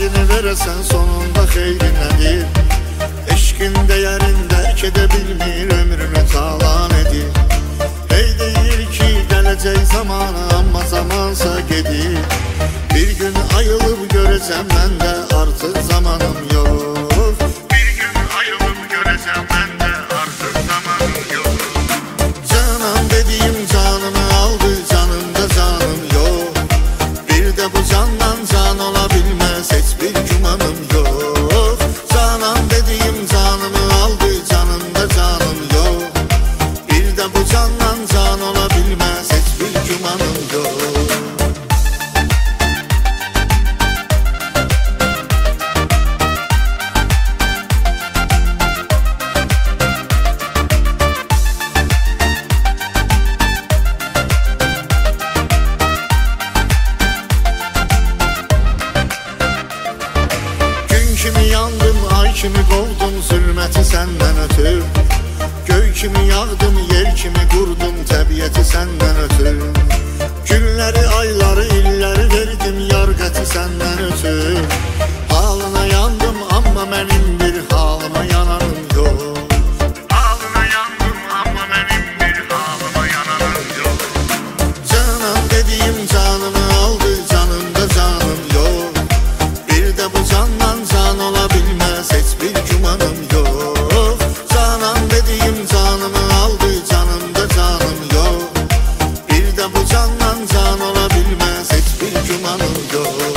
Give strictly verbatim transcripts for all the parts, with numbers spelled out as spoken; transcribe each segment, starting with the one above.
halini veresen sonunda xeyri nedir? Eşkin değerini dərk edə bilmir, ömrünü talan edir. Hey deyir ki gələcək zamanı, amma zamansa gedir. Bir gün ayılıb görəcəm mən də artıq zamanım yox. Bir gün ayılıb görəcəm mən də artıq zamanım yox. Canan dediyim canımı aldı, canımda canım yox. Bir də bu candan can ola bilməz, heç bir gümanım yox. Canan dediyim canımı aldı, canımda canım yox. Bir də bu candan can ola bilməz, heç bir gümanım yox. Kimi yandım, ay kimi qovdum, zülməti səndən ötür. Göy kimi yağdım, yer kimi qurdum, təbiəti səndən ötür. Günləri, ayları, illəri verdim, yarqəti səndən ötür. Halına yandım, amma mənim bir halıma yanarım yox. Halına yandım, amma mənim bir halıma yanarım yox. Canan dediyim canımı aldı, canımda canım yox. Bir də bu candan can ola bilməz, heç bir gümanım yox. Canan dediyim canımı aldı, canımda canım yox. Bir də bu candan can ola bilməz, heç bir gümanım yox.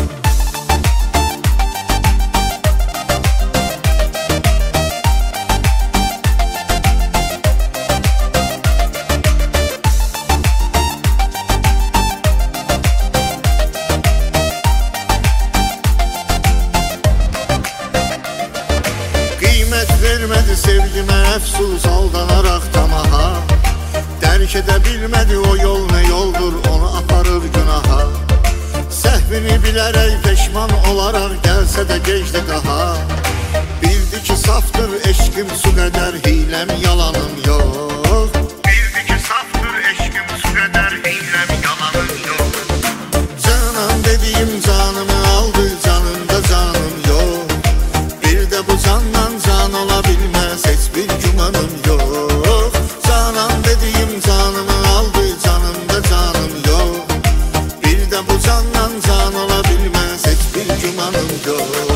Vermədi sevgimə əfsus, aldanaraq tamaha. Dərk edə bilmədi o yol nə yoldur, onu aparır günaha. Səhvini bilərək peşman olaraq gəlsə də gecdə daha. Bildi ki safdır eşkim su qədər, hiləm yalanım yox. Bildi ki safdır eşkim su qədər, hiləm yalanım yox. Canan dediyim canımı aldı, canımda canım yox. Bir də bu candan can ola bilməz, heç bir gümanım yox. Canan dediyim canımı aldı, canımda canım yox. Bir də bu candan can ola bilməz, heç bir gümanım yox.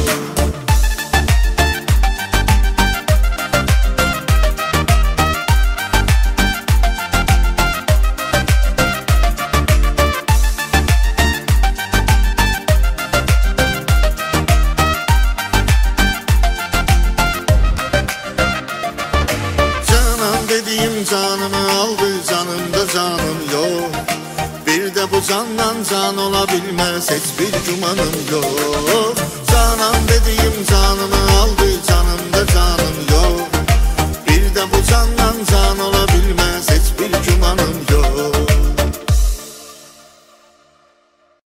Dediyim canımı aldı, canımda canım yox. Bir də bu candan can ola bilməz, heç bir gümanım yox. Canan dediyim canımı